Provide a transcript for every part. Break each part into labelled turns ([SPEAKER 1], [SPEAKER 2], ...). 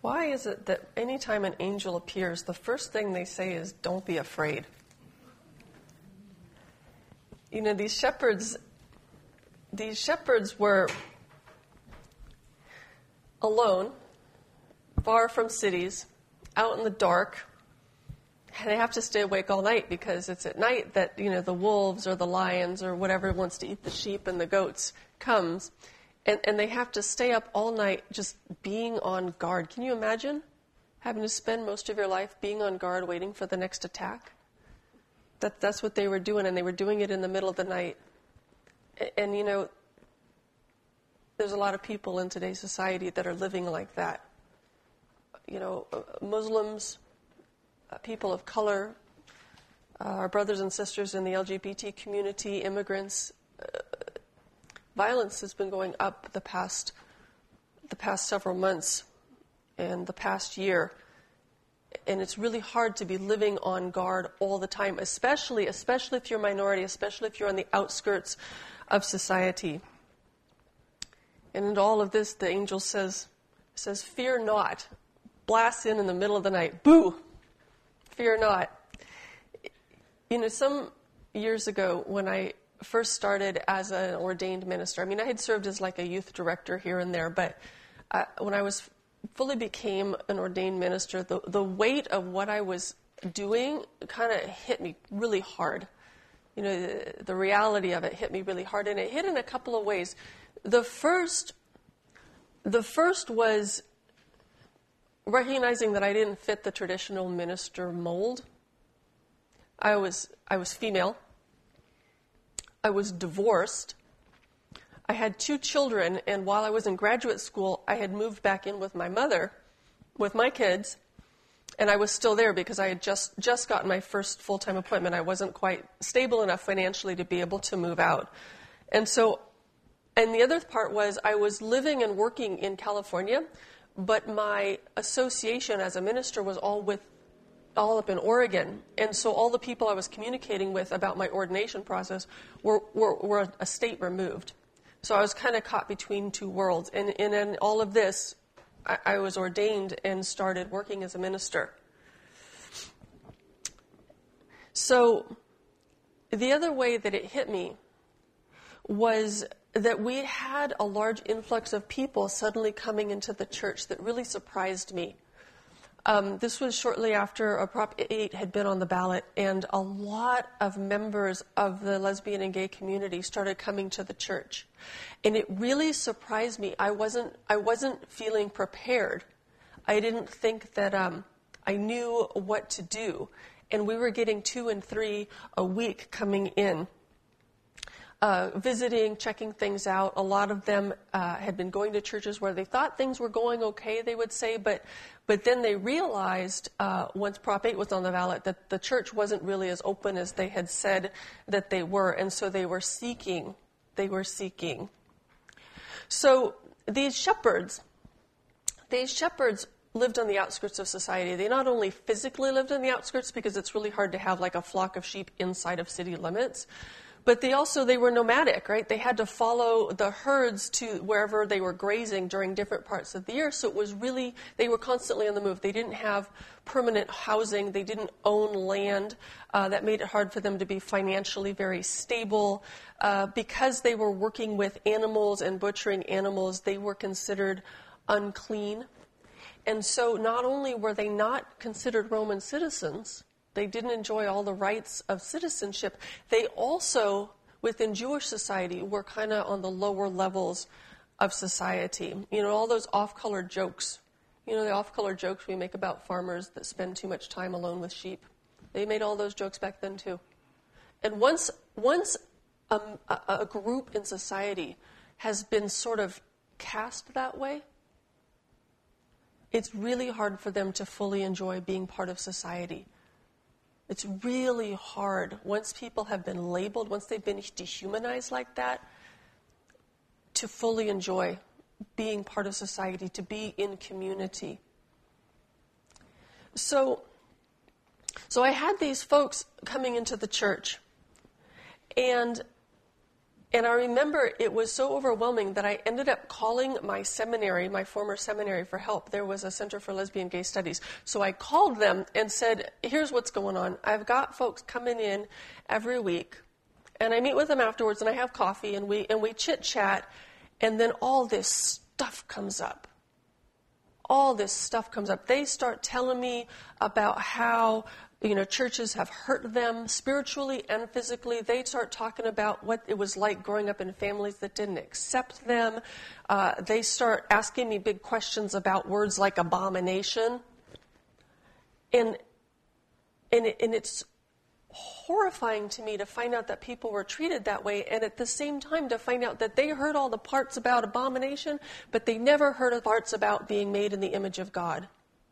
[SPEAKER 1] Why is it that anytime an angel appears, the first thing they say is, "Don't be afraid"? You know, these shepherds were alone, far from cities, out in the dark. And they have to stay awake all night because it's at night that, the wolves or the lions or whatever wants to eat the sheep and the goats comes. And they have to stay up all night just being on guard. Can you imagine having to spend most of your life being on guard waiting for the next attack? That's what they were doing, and they were doing it in the middle of the night. And, there's a lot of people in today's society that are living like that. Muslims, people of color, our brothers and sisters in the LGBT community, immigrants. Violence has been going up the past several months and the past year. And it's really hard to be living on guard all the time, especially if you're a minority, especially if you're on the outskirts of society. And in all of this, the angel says, "Fear not." Blasts in the middle of the night. Boo! Fear not. Some years ago when I first started as an ordained minister, I had served as like a youth director here and there, but when I fully became an ordained minister, the weight of what I was doing kind of hit me really hard. The reality of it hit me really hard, and it hit in a couple of ways. The first was recognizing that I didn't fit the traditional minister mold. I was female. I was divorced. I had 2 children, and while I was in graduate school, I had moved back in with my mother, with my kids, and I was still there because I had just gotten my first full-time appointment. I wasn't quite stable enough financially to be able to move out. And the other part was I was living and working in California, but my association as a minister was all up in Oregon. And so all the people I was communicating with about my ordination process were a state removed. So I was kind of caught between 2 worlds. And in all of this, I was ordained and started working as a minister. So the other way that it hit me was that we had a large influx of people suddenly coming into the church that really surprised me. This was shortly after Prop 8 had been on the ballot, and a lot of members of the lesbian and gay community started coming to the church. And it really surprised me. I wasn't feeling prepared. I didn't think that I knew what to do. And we were getting 2 and 3 a week coming in. Visiting, checking things out. A lot of them had been going to churches where they thought things were going okay, they would say, but then they realized once Prop 8 was on the ballot that the church wasn't really as open as they had said that they were, and so they were seeking. So these shepherds lived on the outskirts of society. They not only physically lived on the outskirts because it's really hard to have like a flock of sheep inside of city limits, but they were nomadic, right? They had to follow the herds to wherever they were grazing during different parts of the year. So it was really, they were constantly on the move. They didn't have permanent housing. They didn't own land. That made it hard for them to be financially very stable. Because they were working with animals and butchering animals, they were considered unclean. And so not only were they not considered Roman citizens, they didn't enjoy all the rights of citizenship. They also, within Jewish society, were kind of on the lower levels of society. All those off-color jokes. The off-color jokes we make about farmers that spend too much time alone with sheep. They made all those jokes back then, too. And once a group in society has been sort of cast that way, it's really hard for them to fully enjoy being part of society. It's really hard once people have been labeled, once they've been dehumanized like that, to fully enjoy being part of society, to be in community. So I had these folks coming into the church, and And I remember it was so overwhelming that I ended up calling my seminary, my former seminary, for help. There was a Center for Lesbian Gay Studies. So I called them and said, here's what's going on. I've got folks coming in every week, and I meet with them afterwards, and I have coffee, and we chit-chat, and then all this stuff comes up. All this stuff comes up. They start telling me about how churches have hurt them spiritually and physically. They start talking about what it was like growing up in families that didn't accept them. They start asking me big questions about words like abomination. And it's horrifying to me to find out that people were treated that way, and at the same time to find out that they heard all the parts about abomination, but they never heard the parts about being made in the image of God.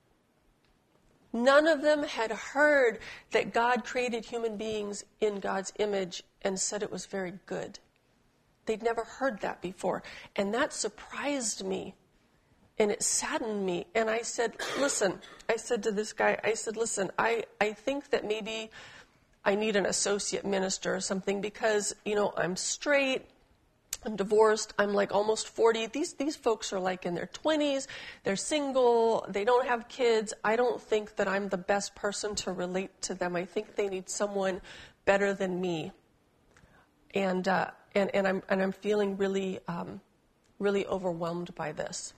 [SPEAKER 1] None of them had heard that God created human beings in God's image and said it was very good. They'd never heard that before. And that surprised me. And it saddened me. And I said, listen, I said to this guy, listen, I think that maybe I need an associate minister or something because, I'm straight. I'm divorced. I'm like almost 40. These folks are like in their 20s. They're single. They don't have kids. I don't think that I'm the best person to relate to them. I think they need someone better than me. And I'm feeling really really overwhelmed by this.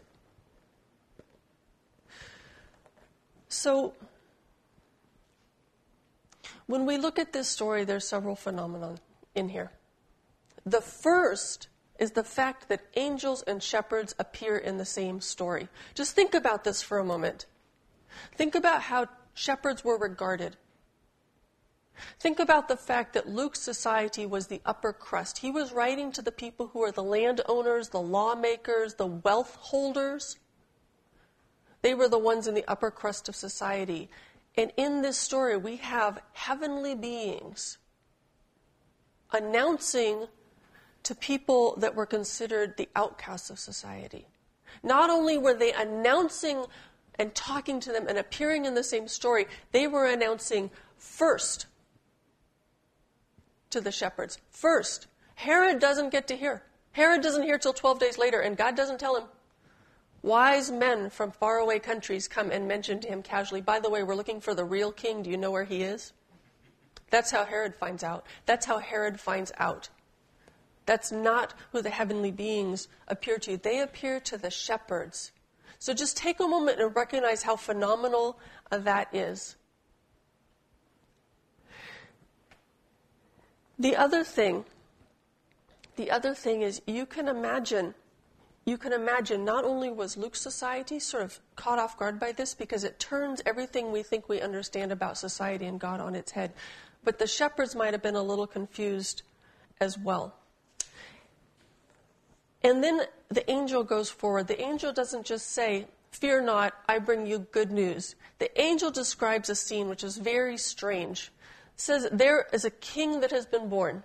[SPEAKER 1] So when we look at this story, there's several phenomena in here. The first is the fact that angels and shepherds appear in the same story. Just think about this for a moment. Think about how shepherds were regarded. Think about the fact that Luke's society was the upper crust. He was writing to the people who are the landowners, the lawmakers, the wealth holders. They were the ones in the upper crust of society. And in this story, we have heavenly beings announcing to people that were considered the outcasts of society. Not only were they announcing and talking to them and appearing in the same story, they were announcing first to the shepherds. First. Herod doesn't get to hear. Herod doesn't hear till 12 days later, and God doesn't tell him. Wise men from faraway countries come and mention to him casually, by the way, we're looking for the real king. Do you know where he is? That's how Herod finds out. That's how Herod finds out. That's not who the heavenly beings appear to. They appear to the shepherds. So just take a moment and recognize how phenomenal that is. The other thing is you can imagine not only was Luke's society sort of caught off guard by this because it turns everything we think we understand about society and God on its head, but the shepherds might have been a little confused as well. And then the angel goes forward. The angel doesn't just say, "Fear not, I bring you good news." The angel describes a scene which is very strange. It says, there is a king that has been born.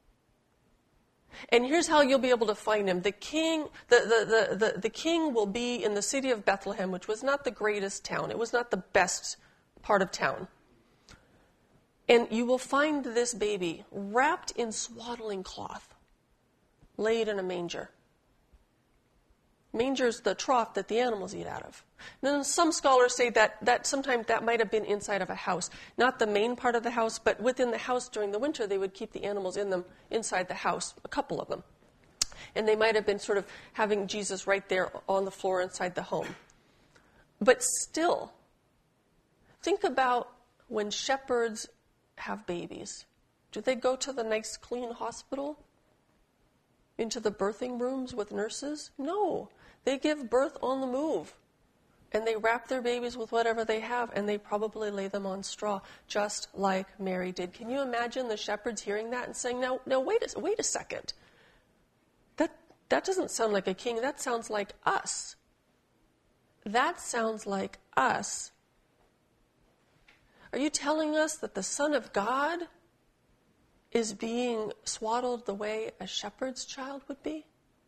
[SPEAKER 1] And here's how you'll be able to find him. The king will be in the city of Bethlehem, which was not the greatest town. It was not the best part of town. And you will find this baby wrapped in swaddling cloth, laid in a manger. Manger's the trough that the animals eat out of. And then some scholars say that sometimes that might have been inside of a house. Not the main part of the house, but within the house during the winter, they would keep the animals inside the house, a couple of them. And they might have been sort of having Jesus right there on the floor inside the home. But still, think about when shepherds have babies. Do they go to the nice, clean hospital? Into the birthing rooms with nurses? No. They give birth on the move. And they wrap their babies with whatever they have, and they probably lay them on straw, just like Mary did. Can you imagine the shepherds hearing that and saying, "No, wait a second. That doesn't sound like a king. That sounds like us. That sounds like us. Are you telling us that the Son of God is being swaddled the way a shepherd's child would be?"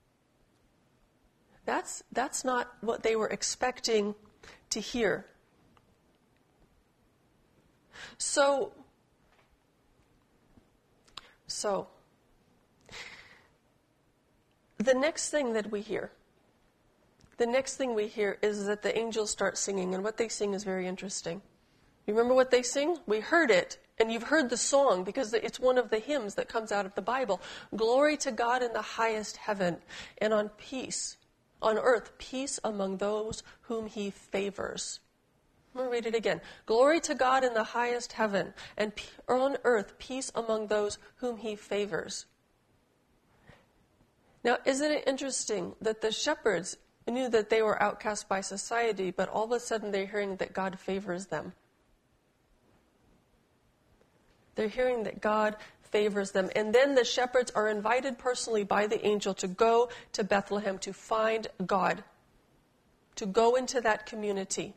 [SPEAKER 1] That's not what they were expecting to hear. So the next thing we hear is that the angels start singing, and what they sing is very interesting. You remember what they sing? We heard it, and you've heard the song because it's one of the hymns that comes out of the Bible. Glory to God in the highest heaven, and on earth, peace among those whom he favors. I'm going to read it again. Glory to God in the highest heaven, and on earth, peace among those whom he favors. Now, isn't it interesting that the shepherds knew that they were outcast by society, but all of a sudden they're hearing that God favors them? They're hearing that God favors them. And then the shepherds are invited personally by the angel to go to Bethlehem to find God, to go into that community,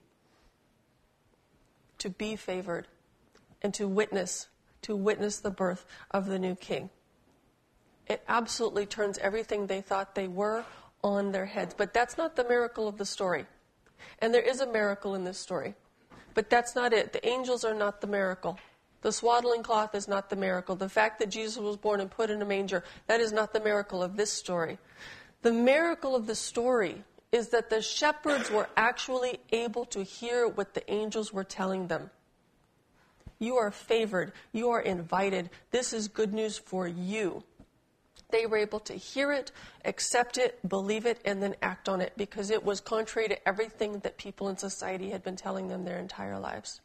[SPEAKER 1] to be favored, and to witness the birth of the new king. It absolutely turns everything they thought they were on their heads. But that's not the miracle of the story. And there is a miracle in this story. But that's not it. The angels are not the miracle. The swaddling cloth is not the miracle. The fact that Jesus was born and put in a manger, that is not the miracle of this story. The miracle of the story is that the shepherds were actually able to hear what the angels were telling them. You are favored. You are invited. This is good news for you. They were able to hear it, accept it, believe it, and then act on it because it was contrary to everything that people in society had been telling them their entire lives.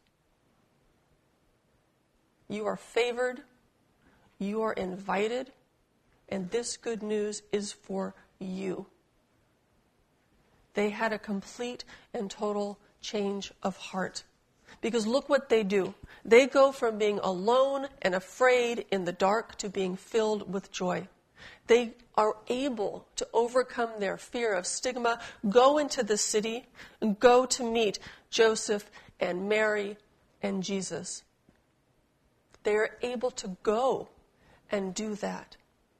[SPEAKER 1] You are favored, you are invited, and this good news is for you. They had a complete and total change of heart. Because look what they do. They go from being alone and afraid in the dark to being filled with joy. They are able to overcome their fear of stigma, go into the city, and go to meet Joseph and Mary and Jesus. They are able to go and do that.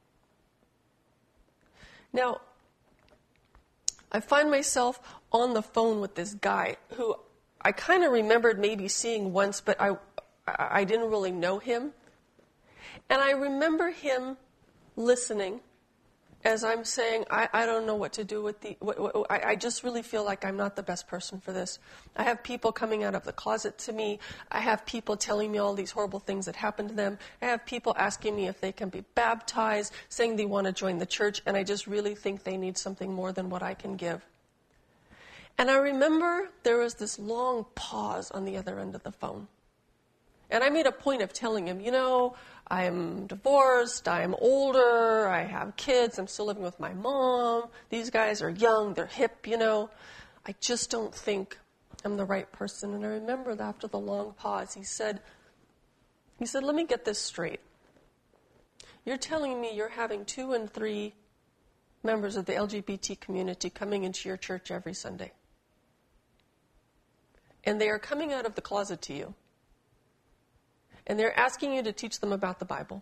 [SPEAKER 1] Now, I find myself on the phone with this guy who I kind of remembered maybe seeing once, but I didn't really know him. And I remember him listening as I'm saying, I don't know what to do with I just really feel like I'm not the best person for this. I have people coming out of the closet to me. I have people telling me all these horrible things that happened to them. I have people asking me if they can be baptized, saying they want to join the church, and I just really think they need something more than what I can give. And I remember there was this long pause on the other end of the phone. And I made a point of telling him, I'm divorced, I'm older, I have kids, I'm still living with my mom. These guys are young, they're hip, I just don't think I'm the right person. And I remember that after the long pause, he said, let me get this straight. You're telling me you're having 2 and 3 members of the LGBT community coming into your church every Sunday. And they are coming out of the closet to you. And they're asking you to teach them about the Bible.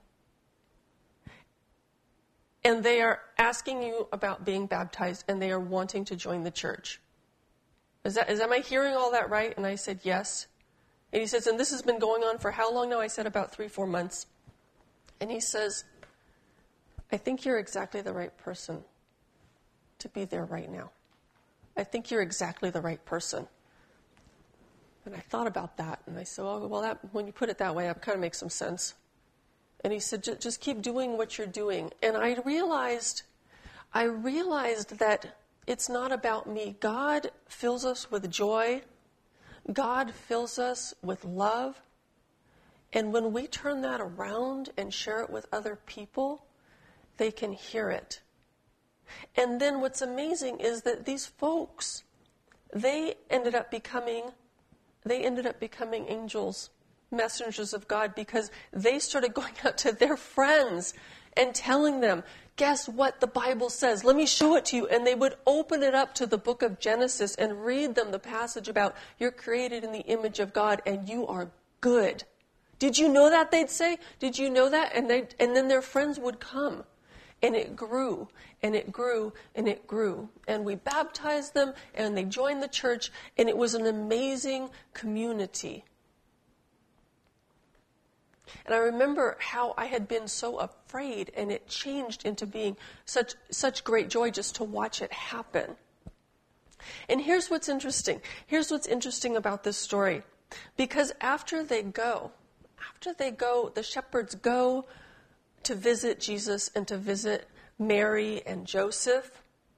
[SPEAKER 1] And they are asking you about being baptized, and they are wanting to join the church. Am I hearing all that right? And I said, yes. And he says, and this has been going on for how long now? I said, about 3-4 months. And he says, I think you're exactly the right person to be there right now. I think you're exactly the right person. And I thought about that, and I said, when you put it that way, that kind of makes some sense. And he said, just keep doing what you're doing. And I realized that it's not about me. God fills us with joy. God fills us with love. And when we turn that around and share it with other people, they can hear it. And then what's amazing is that these folks, they ended up becoming angels, messengers of God, because they started going out to their friends and telling them, guess what the Bible says? Let me show it to you. And they would open it up to the book of Genesis and read them the passage about you're created in the image of God and you are good. Did you know that? They'd say. Did you know that? And then their friends would come. And it grew, and it grew, and it grew. And we baptized them, and they joined the church, and it was an amazing community. And I remember how I had been so afraid, and it changed into being such great joy just to watch it happen. And here's what's interesting. Here's what's interesting about this story. Because after they go, the shepherds go to visit Jesus and to visit Mary and Joseph.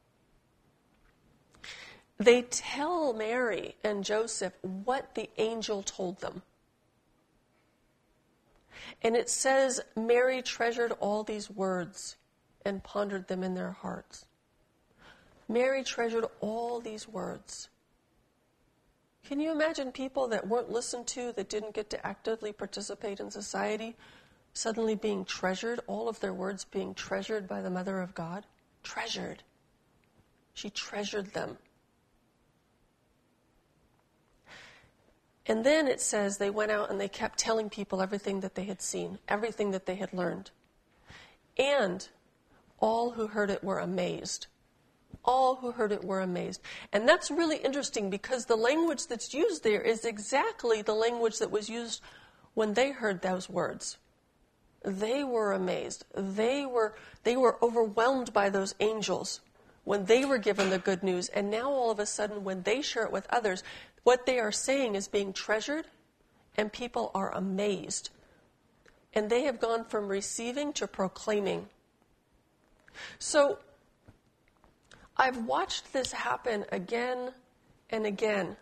[SPEAKER 1] They tell Mary and Joseph what the angel told them. And it says, Mary treasured all these words and pondered them in their hearts. Mary treasured all these words. Can you imagine people that weren't listened to, that didn't get to actively participate in society, suddenly being treasured, all of their words being treasured by the Mother of God? Treasured. She treasured them. And then it says they went out and they kept telling people everything that they had seen, everything that they had learned. And all who heard it were amazed. All who heard it were amazed. And that's really interesting because the language that's used there is exactly the language that was used when they heard those words. They were amazed. They were overwhelmed by those angels when they were given the good news. And now all of a sudden when they share it with others, what they are saying is being treasured, and people are amazed. And they have gone from receiving to proclaiming. So, I've watched this happen again and again.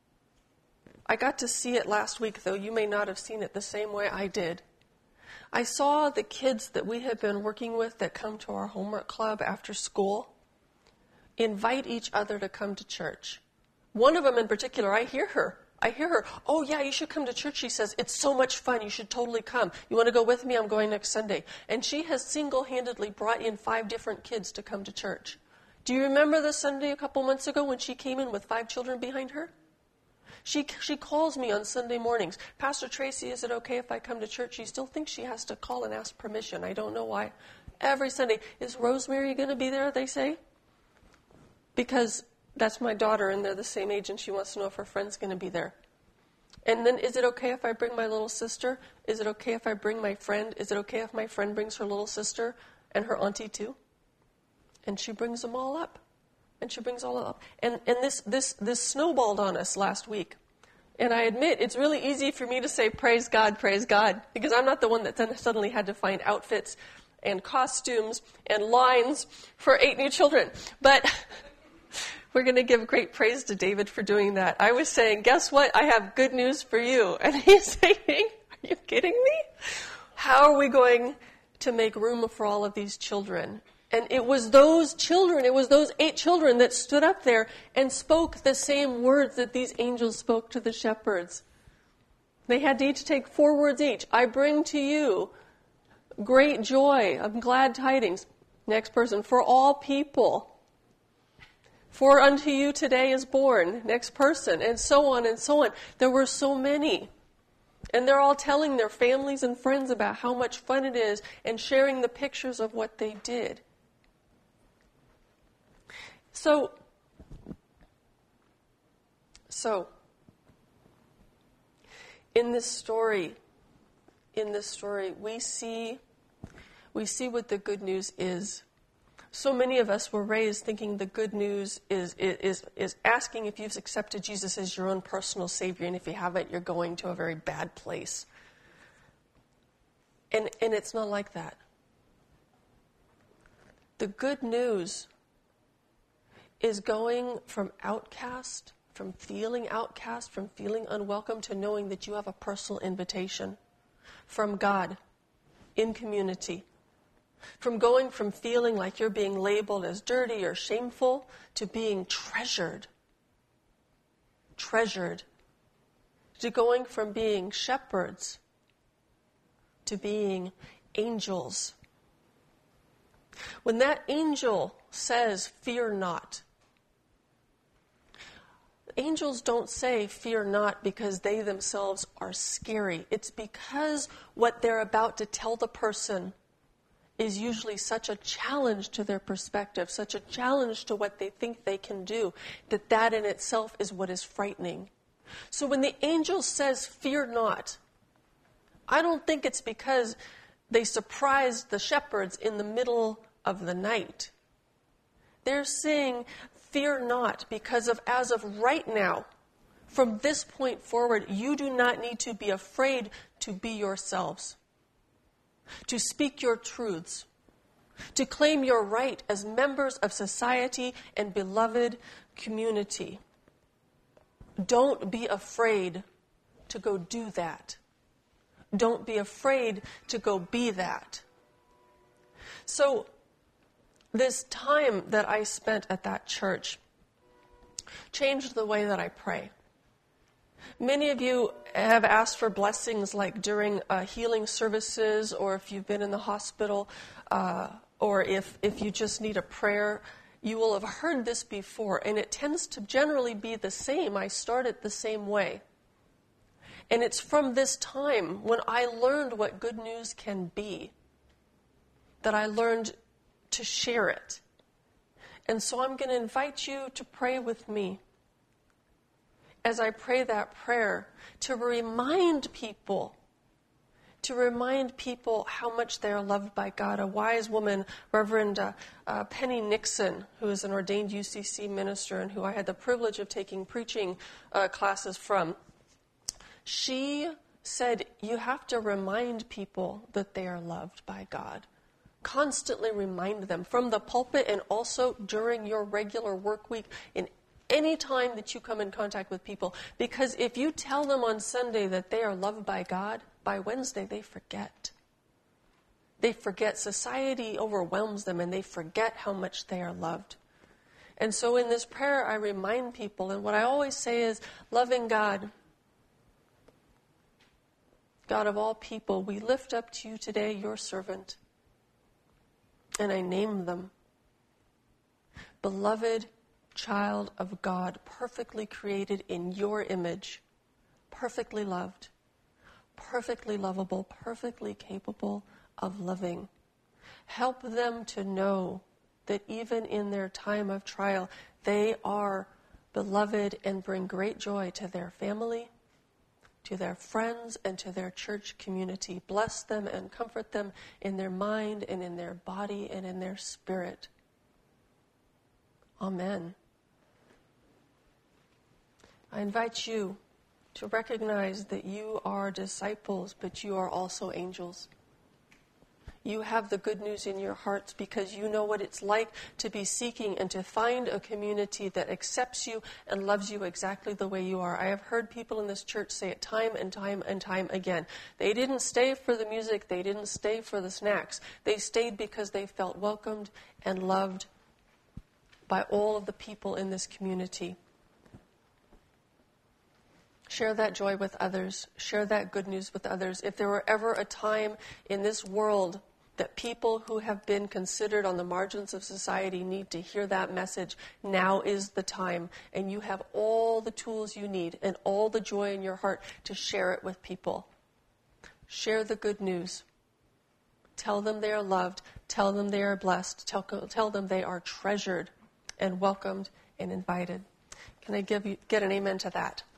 [SPEAKER 1] I got to see it last week, though you may not have seen it the same way I did. I saw the kids that we have been working with that come to our homework club after school invite each other to come to church. One of them in particular, I hear her, oh yeah, you should come to church, she says. It's so much fun, you should totally come. You want to go with me? I'm going next Sunday. And she has single-handedly brought in 5 different kids to come to church. Do you remember the Sunday a couple months ago when she came in with 5 children behind her? She calls me on Sunday mornings. Pastor Tracy, is it okay if I come to church? She still thinks she has to call and ask permission. I don't know why. Every Sunday. Is Rosemary going to be there, they say? Because that's my daughter, and they're the same age, and she wants to know if her friend's going to be there. And then, is it okay if I bring my little sister? Is it okay if I bring my friend? Is it okay if my friend brings her little sister and her auntie too? And she brings them all up. And she brings all up. And this snowballed on us last week. And I admit, it's really easy for me to say, praise God, because I'm not the one that then suddenly had to find outfits and costumes and lines for 8 new children. But we're going to give great praise to David for doing that. I was saying, guess what? I have good news for you. And he's saying, are you kidding me? How are we going to make room for all of these children? And it was those children, it was those 8 children that stood up there and spoke the same words that these angels spoke to the shepherds. They had to each take 4 words each. I bring to you great joy of glad tidings. Next person, for all people. For unto you today is born. Next person, and so on and so on. There were so many. And they're all telling their families and friends about how much fun it is and sharing the pictures of what they did. So, in this story, we see what the good news is. So many of us were raised thinking the good news is asking if you've accepted Jesus as your own personal Savior, and if you haven't, you're going to a very bad place. And it's not like that. The good news is going from outcast, from feeling unwelcome, to knowing that you have a personal invitation from God in community. From going from feeling like you're being labeled as dirty or shameful to being treasured. To going from being shepherds to being angels. When that angel says, fear not, angels don't say fear not because they themselves are scary. It's because what they're about to tell the person is usually such a challenge to their perspective, such a challenge to what they think they can do, that in itself is what is frightening. So when the angel says, fear not, I don't think it's because they surprised the shepherds in the middle of the night. They're saying, fear not, because as of right now, from this point forward, you do not need to be afraid to be yourselves, to speak your truths, to claim your right as members of society and beloved community. Don't be afraid to go do that. Don't be afraid to go be that. So, this time that I spent at that church changed the way that I pray. Many of you have asked for blessings like during healing services, or if you've been in the hospital, or if you just need a prayer. You will have heard this before, and it tends to generally be the same. I start it the same way. And it's from this time when I learned what good news can be that I learned to share it. And so I'm going to invite you to pray with me as I pray that prayer, to remind people how much they are loved by God. A wise woman, Reverend Penny Nixon, who is an ordained UCC minister and who I had the privilege of taking preaching classes from, she said, you have to remind people that they are loved by God. Constantly remind them from the pulpit and also during your regular work week, in any time that you come in contact with people. Because if you tell them on Sunday that they are loved by God, by Wednesday they forget. They forget. Society overwhelms them and they forget how much they are loved. And so in this prayer I remind people, and what I always say is, loving God, God of all people, we lift up to you today your servant. And I name them. Beloved child of God, perfectly created in your image, perfectly loved, perfectly lovable, perfectly capable of loving. Help them to know that even in their time of trial, they are beloved and bring great joy to their family, to their friends, and to their church community. Bless them and comfort them in their mind and in their body and in their spirit. Amen. I invite you to recognize that you are disciples, but you are also angels. You have the good news in your hearts because you know what it's like to be seeking and to find a community that accepts you and loves you exactly the way you are. I have heard people in this church say it time and time and time again. They didn't stay for the music. They didn't stay for the snacks. They stayed because they felt welcomed and loved by all of the people in this community. Share that joy with others. Share that good news with others. If there were ever a time in this world that people who have been considered on the margins of society need to hear that message, now is the time. And you have all the tools you need and all the joy in your heart to share it with people. Share the good news. Tell them they are loved. Tell them they are blessed. Tell them they are treasured and welcomed and invited. Can I get an amen to that?